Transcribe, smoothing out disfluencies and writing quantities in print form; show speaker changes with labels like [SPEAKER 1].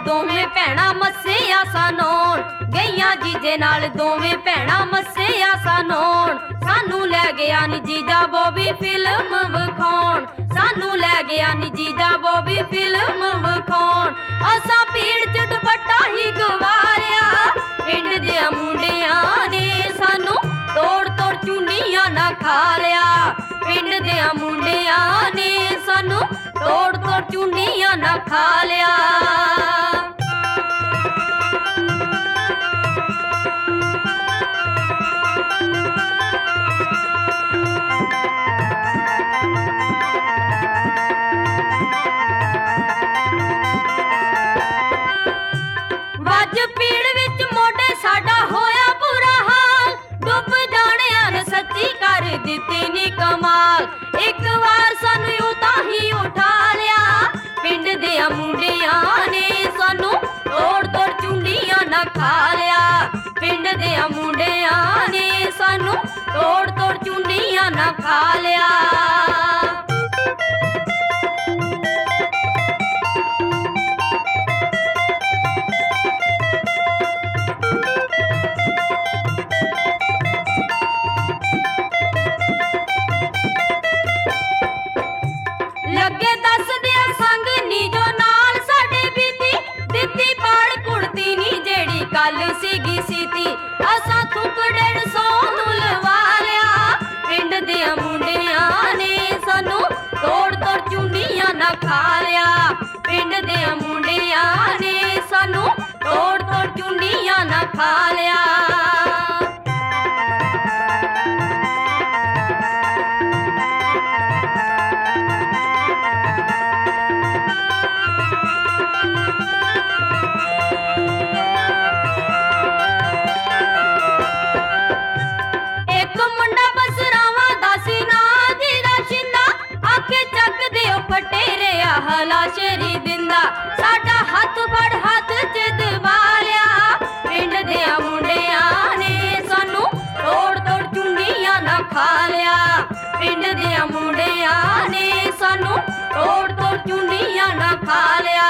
[SPEAKER 1] ਦੋਵੇਂ ਭੈਣਾਂ ਮੱਸਿਆ ਸਾਨੋਣ, ਗਈਆਂ ਜੀਜੇ ਨਾਲ ਦੋਵੇਂ ਭੈਣਾਂ ਮੱਸਿਆ ਸਾਨੋਣ। ਸਾਨੂੰ ਲੈ ਗਿਆ ਨੀ ਜੀਜਾ ਬੋਬੀ ਫਿਲਮ ਵਿਖਾਉਣ, ਸਾਨੂੰ ਲੈ ਗਿਆ ਨੀ ਜੀਜਾ ਬੋਬੀ ਫਿਲਮ ਵਿਖਾਉਣ। ਅਸਾਂ ਭੀੜ ਚ ਦੁਪੱਟਾ ਹੀ ਗਵਾਰਿਆ, ਪਿੰਡ ਦੇ ਮੁੰਡਿਆਂ ਨੇ ਸਾਨੂੰ ਤੋੜ ਤੋੜ ਚੁੰਨੀਆਂ ਨਾ ਖਾ ਲਿਆ। ਪਿੰਡ ਦੇ ਮੁੰਡਿਆਂ ਨੇ ਸਾਨੂੰ ਤੋੜ ਤੋੜ ਚੁੰਨੀਆਂ ਨਾ ਖਾ ਲਿਆ। ਵੱਜ ਪੀੜ ਵਿੱਚ ਮੋਢੇ ਸਾਡਾ ਹੋਇਆ ਬੁਰਾ ਹਾਲ, ਡੁੱਬ ਜਾਣਿਆਂ ਨੇ ਸੱਚੀ ਕਰ ਦਿੱਤੀ ਨੀ ਕਮਾਲ। ਇੱਕ ਵਾਰ ਸਾਨੂੰ ਯੂੰ ਤਾਂ ਹੀ ਉਠਾ ਲਿਆ, ਪਿੰਡ ਦੇ ਮੁੰਡਿਆਂ ਨੇ ਸਾਨੂੰ ਤੋੜ ਤੋੜ ਚੁੰਡੀਆਂ ਨਾ ਖਾ ਲਿਆ। ਪਿੰਡ ਦੇ ਮੁੰਡਿਆਂ ਨੇ ਸਾਨੂੰ ਤੋੜ ਤੋੜ ਚੁੰਡੀਆਂ ਨਾ ਖਾ ਲਿਆ। ਲੱਗੇ ਦੱਸਦੇ ਸੰਗ ਨੀ ਜੋ ਨਾਲ ਸਾਡੇ ਬੀਤੀ, ਦਿੱਤੀ ਪਾੜ ਕੁੜਤੀ ਨੀ ਜਿਹੜੀ ਕੱਲ ਸੀਗੀ ਸੀਤੀ। ਅਸਾਂ ਥੁੱਕ 150 ਨੂੰ ਲਵਾ ਲਿਆ, ਪਿੰਡ ਦੇ ਮੁੰਡਿਆਂ ਨੇ ਸਾਨੂੰ ਤੋੜ ਤੋੜ ਚੁੰਡੀਆਂ ਨਾ ਖਾ ਲਿਆ। ਪਿੰਡ ਦੇ ਮੁੰਡਿਆਂ ਨੇ ਸਾਨੂੰ ਤੋੜ ਤੋੜ ਚੁੰਡੀਆਂ ਨਾ ਖਾ ਲਿਆ। ਹਲਾਸ਼ਰੀ ਦਿੰਦਾ ਸਾਡਾ ਹੱਥ ਫੜ ਹੱਥ ਚ ਦਬਾ ਲਿਆ। ਪਿੰਡ ਦੇ ਮੁੰਡਿਆਂ ਨੇ ਸਾਨੂੰ ਤੋੜ ਤੋੜ ਚੁੰਡੀਆਂ ਨਾ ਖਾ ਲਿਆ। ਪਿੰਡ ਦੇ ਮੁੰਡਿਆਂ ਨੇ ਸਾਨੂੰ ਤੋੜ ਤੋੜ ਚੁੰਡੀਆਂ ਨਾ ਖਾ ਲਿਆ।